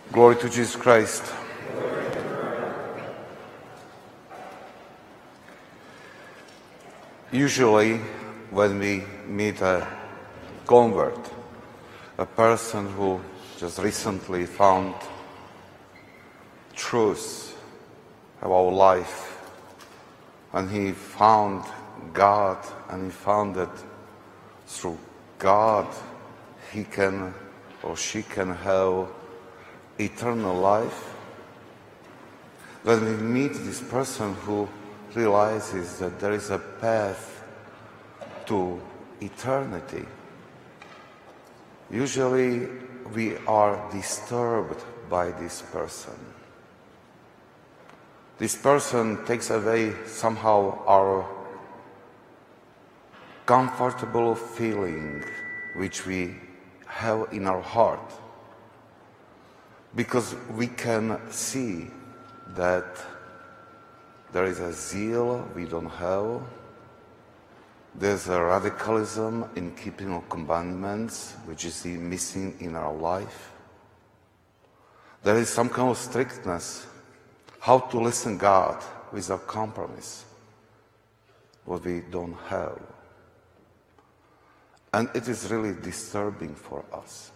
Glory to Jesus Christ. Usually, when we meet a convert, a person who just recently found truth about life, and he found God, and he found that through God he can or she can have eternal life. When we meet this person who realizes that there is a path to eternity, usually we are disturbed by this person. This person takes away somehow our comfortable feeling which we have in our heart, because we can see that there is a zeal we don't have, there's a radicalism in keeping of commandments which is missing in our life, there is some kind of strictness how to listen God without compromise, what we don't have. And it is really disturbing for us.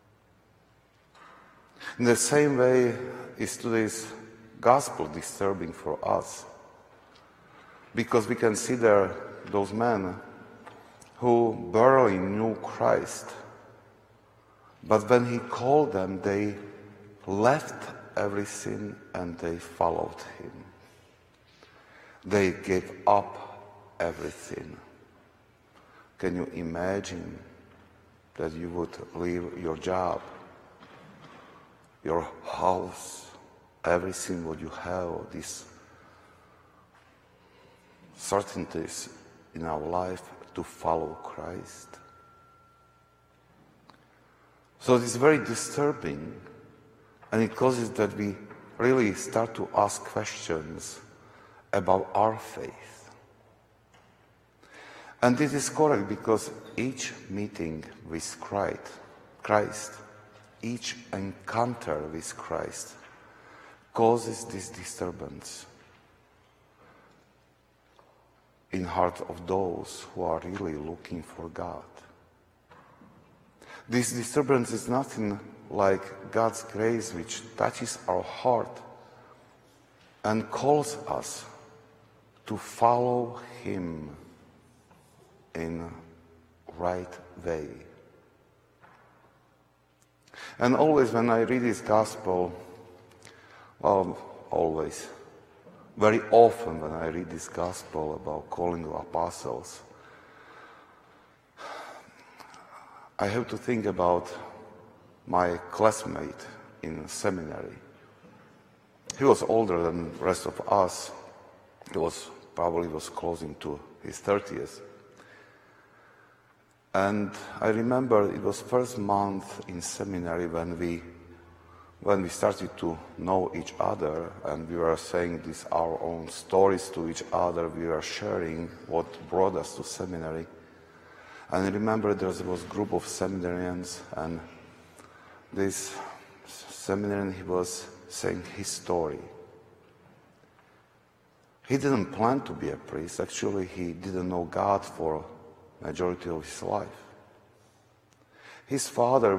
In the same way is today's gospel disturbing for us, because we consider those men who barely knew Christ, but when he called them, they left everything and they followed him. They gave up everything. Can you imagine that you would leave your job, your house, everything what you have, these certainties in our life to follow Christ? So it is very disturbing, and it causes that we really start to ask questions about our faith. And this is correct, because each meeting with Christ, each encounter with Christ causes this disturbance in the heart of those who are really looking for God. This disturbance is nothing like God's grace which touches our heart and calls us to follow Him in right way. And always when I read this gospel, very often when I read this gospel about calling of apostles, I have to think about my classmate in seminary. He was older than the rest of us. He was closing to his 30th. And I remember it was first month in seminary when we started to know each other, and we were saying our own stories to each other. We were sharing what brought us to seminary. And I remember there was a group of seminarians, and this seminarian, he was saying his story. He didn't plan to be a priest. Actually, he didn't know God for majority of his life. His father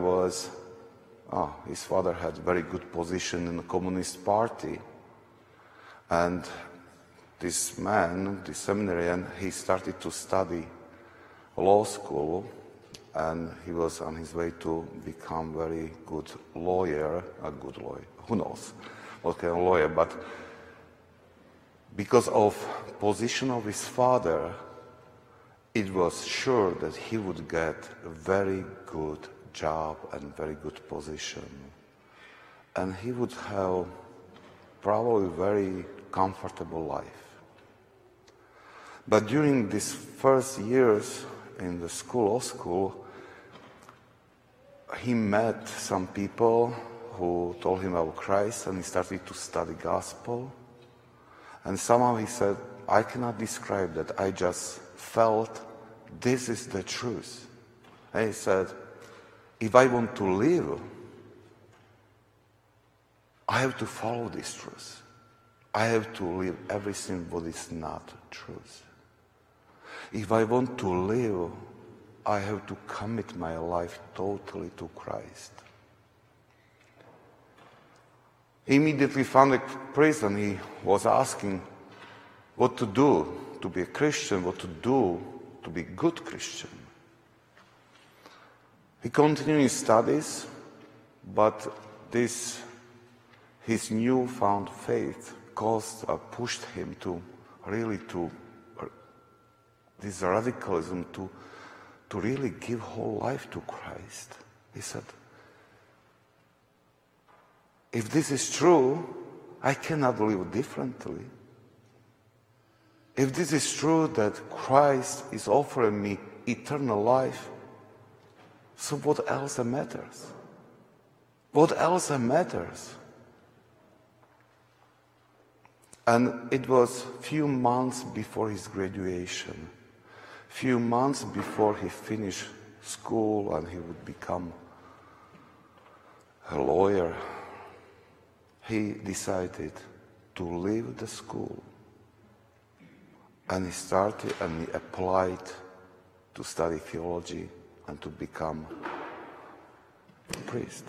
had very good position in the Communist Party, and this man, this seminarian, he started to study law school, and he was on his way to become very good lawyer, who knows what kind of lawyer, but because of position of his father, it was sure that he would get a very good job and very good position. And he would have probably very comfortable life. But during these first years in the law school, he met some people who told him about Christ, and he started to study gospel. And somehow he said, I cannot describe that, I just felt this is the truth. And he said, if I want to live, I have to follow this truth. I have to live everything what is not truth. If I want to live, I have to commit my life totally to Christ. He immediately found a priest and he was asking what to do to be a Christian, what to do to be a good Christian. He continued his studies, but his newfound faith pushed him to this radicalism, to really give whole life to Christ. He said, if this is true, I cannot live differently. If this is true that Christ is offering me eternal life, so what else matters? What else matters? And it was few months before his graduation, few months before he finished school and he would become a lawyer, he decided to leave the school. And he started and he applied to study theology and to become a priest.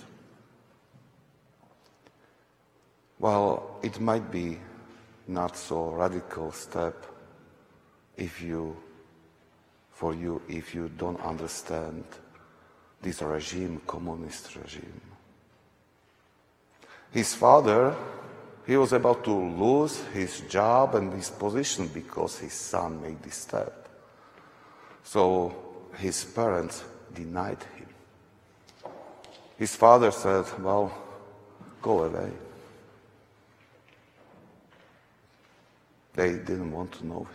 Well, it might be not so radical step if you don't understand this regime, communist regime. His father, he was about to lose his job and his position because his son made this step. So his parents denied him. His father said, well, go away. They didn't want to know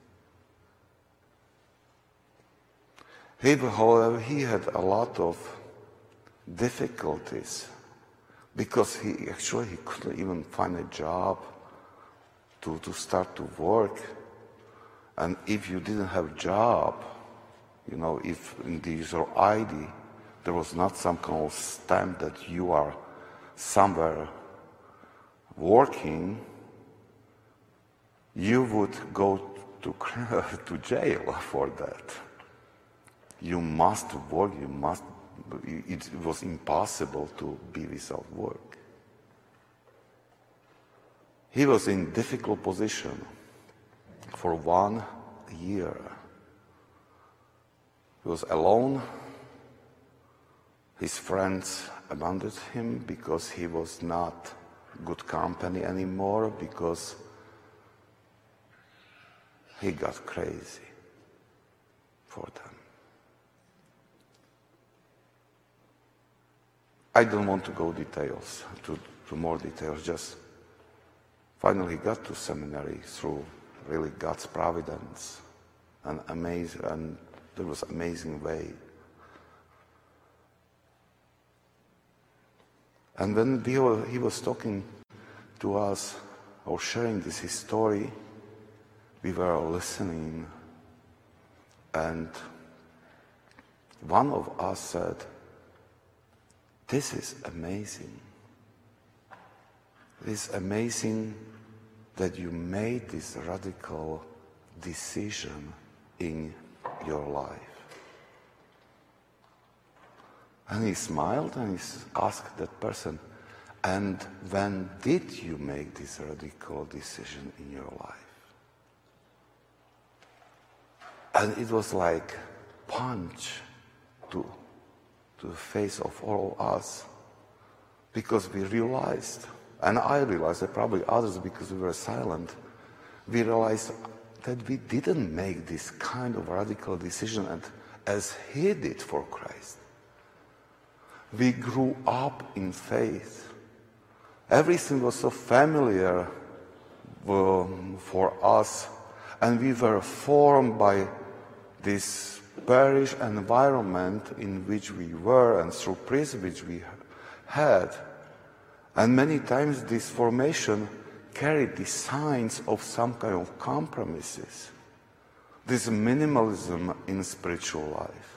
him. However, he had a lot of difficulties because he couldn't even find a job to start to work. And if you didn't have a job, if in the user ID there was not some kind of stamp that you are somewhere working, you would go to jail for that. You must work, it was impossible to be without work. He was in difficult position for 1 year. He was alone. His friends abandoned him because he was not good company anymore, because he got crazy for them. I don't want to go to more details, just finally got to seminary through really God's providence and there was amazing way. And when he was talking to us or sharing this his story, we were listening, and one of us said, this is amazing. It's amazing that you made this radical decision in your life. And he smiled and he asked that person, and when did you make this radical decision in your life? And it was like punch to the face of all of us, because we realized, and I realized, and probably others because we were silent, we realized that we didn't make this kind of radical decision and as he did for Christ. We grew up in faith. Everything was so familiar for us, and we were formed by this parish environment in which we were and through privilege we had. And many times this formation carried the signs of some kind of compromises. This minimalism in spiritual life.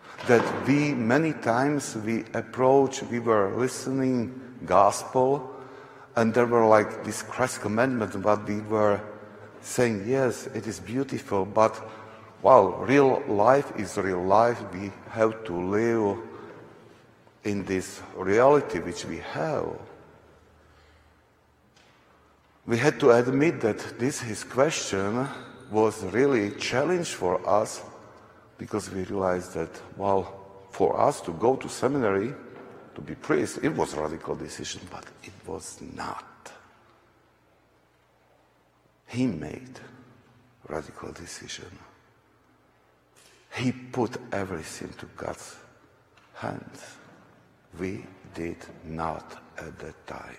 That many times we were listening gospel And there were like these Christ commandments, but we were saying, yes, it is beautiful, but well, real life is real life. We have to live in this reality which we have. We had to admit that his question was really a challenge for us, because we realized that, well, for us to go to seminary, to be priests, it was a radical decision, but it was not. He made a radical decision. He put everything to God's hands. We did not at that time.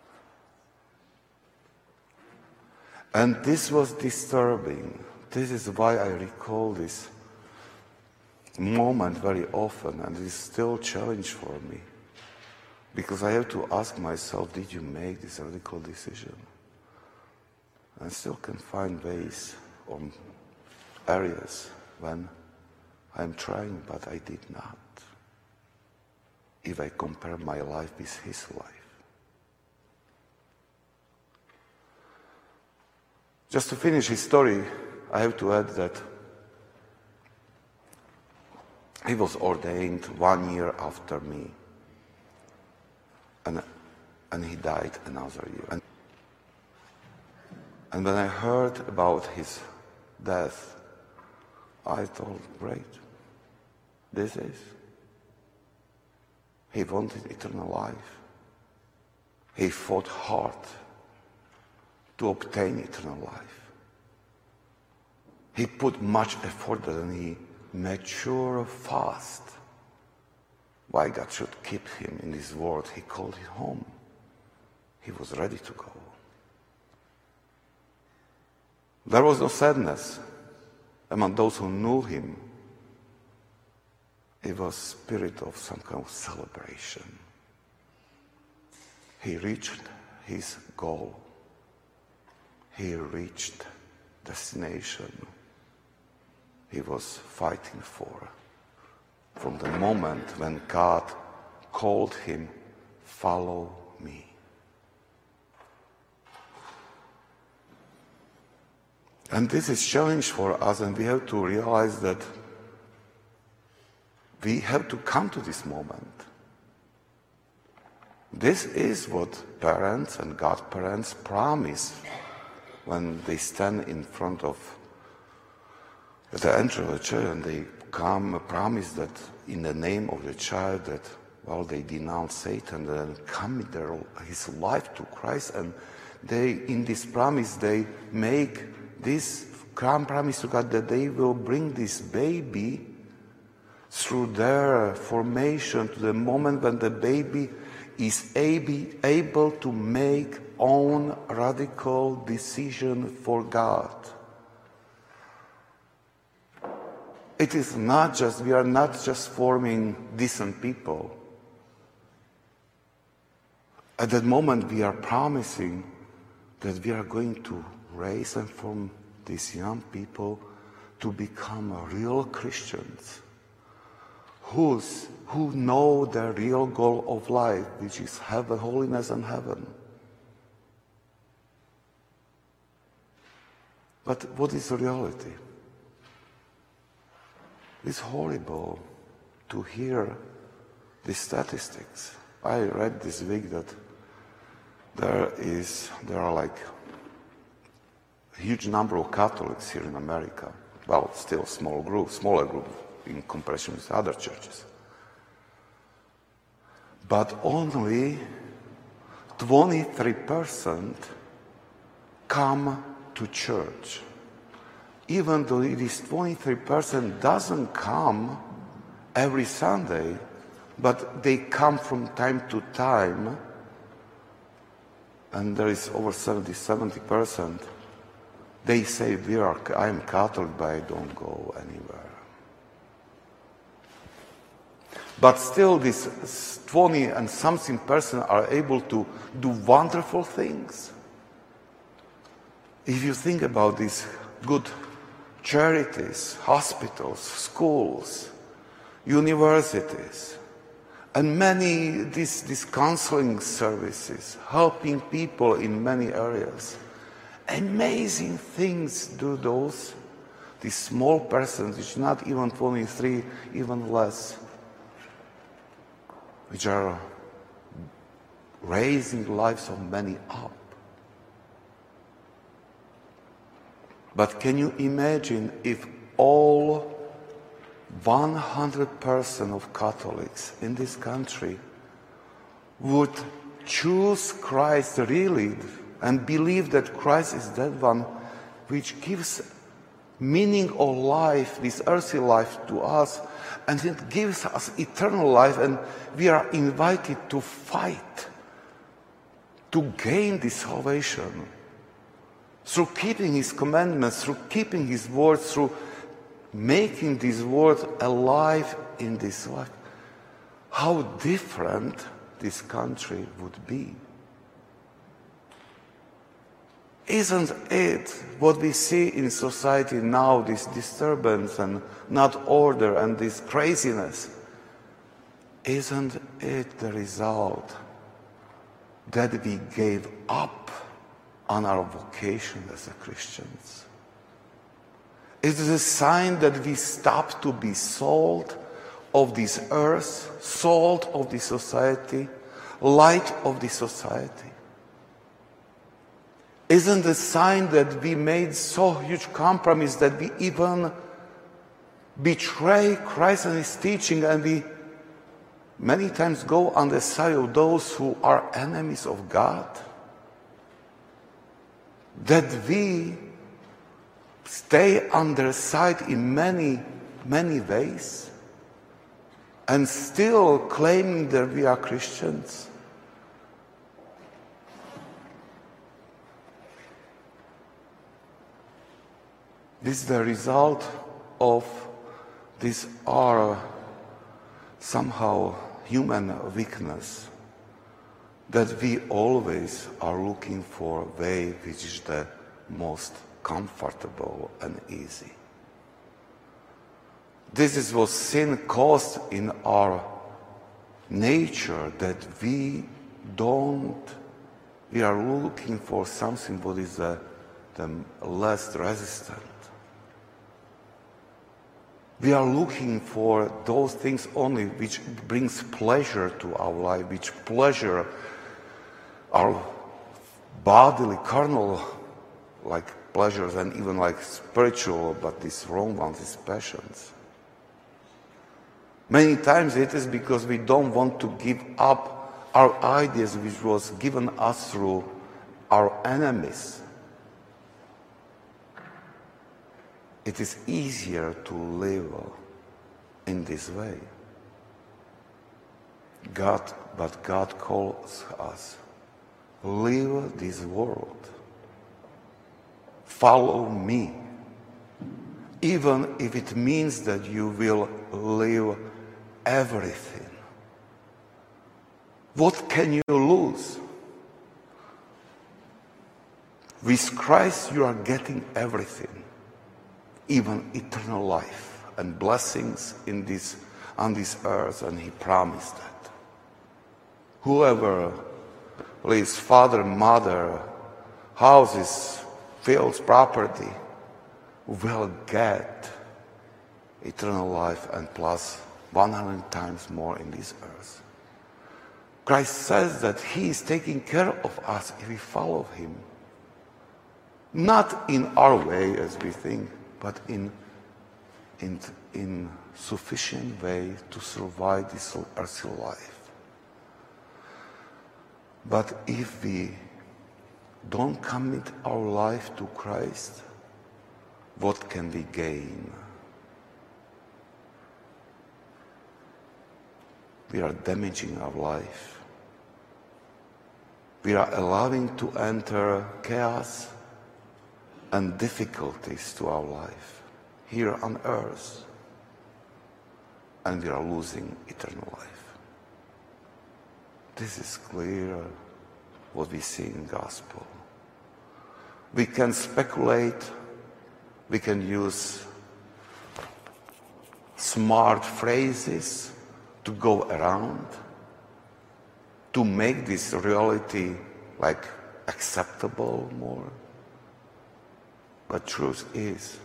And this was disturbing. This is why I recall this moment very often, and it is still a challenge for me. Because I have to ask myself, did you make this radical decision? I still can find ways or areas when I'm trying, but I did not. If I compare my life with his life. Just to finish his story, I have to add that he was ordained 1 year after me. And he died another year. And when I heard about his death, I thought, great, this is. He wanted eternal life. He fought hard to obtain eternal life. He put much effort and he made sure fast. Why God should keep him in this world? He called it home. He was ready to go. There was no sadness among those who knew him. It was spirit of some kind of celebration. He reached his goal. He reached destination he was fighting for. From the moment when God called him, follow me. And this is a challenge for us, and we have to realize that we have to come to this moment. This is what parents and godparents promise when they stand in front of the entrance of the church, and they promise that in the name of the child that, well, they denounce Satan and commit his life to Christ, and they, in this promise, they make this promise to God that they will bring this baby through their formation to the moment when the baby is able to make own radical decision for God. It is not just, we are not just forming decent people. At that moment we are promising that we are going to raise and form these young people to become real Christians who know the real goal of life, which is heaven, holiness and heaven. But what is the reality? It's horrible to hear these statistics. I read this week that there are like a huge number of Catholics here in America. Well, still smaller group in comparison with other churches. But only 23% come to church. Even though this 23% doesn't come every Sunday, but they come from time to time, and there is over 70%, they say, I am Catholic, but I don't go anywhere. But still, this 20 and something percent are able to do wonderful things. If you think about these good charities, hospitals, schools, universities, And many, these counseling services, helping people in many areas. Amazing things do these small percentage, not even 23, even less, which are raising lives of many up. But can you imagine if all 100% of Catholics in this country would choose Christ really and believe that Christ is that one which gives meaning of life, this earthly life to us, and it gives us eternal life, and we are invited to fight to gain this salvation through keeping His commandments, through keeping His words, through making this word alive in this life. How different this country would be. Isn't it what we see in society now, this disturbance and not order and this craziness? Isn't it the result that we gave up on our vocation as Christians? It is a sign that we stop to be salt of this earth, salt of the society, light of the society. Isn't a sign that we made so huge compromise that we even betray Christ and His teaching, and we many times go on the side of those who are enemies of God? That we stay on their side in many, many ways and still claiming that we are Christians? This is the result of this our somehow human weakness, that we always are looking for a way which is the most comfortable and easy. This is what sin caused in our nature, that we are looking for something what is the less resistant. We are looking for those things only which brings pleasure to our life, which pleasure our bodily, carnal, like pleasures, and even like spiritual, but these wrong ones, these passions. Many times it is because we don't want to give up our ideas which was given us through our enemies. It is easier to live in this way. But God calls us, live this world. Follow me. Even if it means that you will leave everything. What can you lose? With Christ you are getting everything. Even eternal life and blessings on this earth, and He promised that. Whoever leaves father, mother, houses, fields, property, will get eternal life and plus 100 times more in this earth. Christ says that He is taking care of us if we follow Him. Not in our way as we think, but in sufficient way to survive this earthly life. But if we don't commit our life to Christ, what can we gain? We are damaging our life. We are allowing to enter chaos and difficulties to our life here on earth, and we are losing eternal life. This is clear what we see in gospel. We can speculate, we can use smart phrases to go around, to make this reality like acceptable more. But truth is,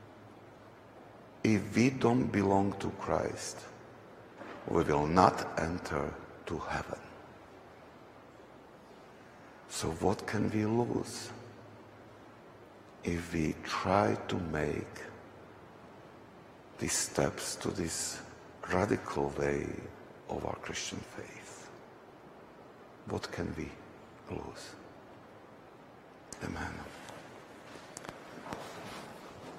if we don't belong to Christ, we will not enter to heaven. So what can we lose if we try to make these steps to this radical way of our Christian faith? What can we lose? Amen.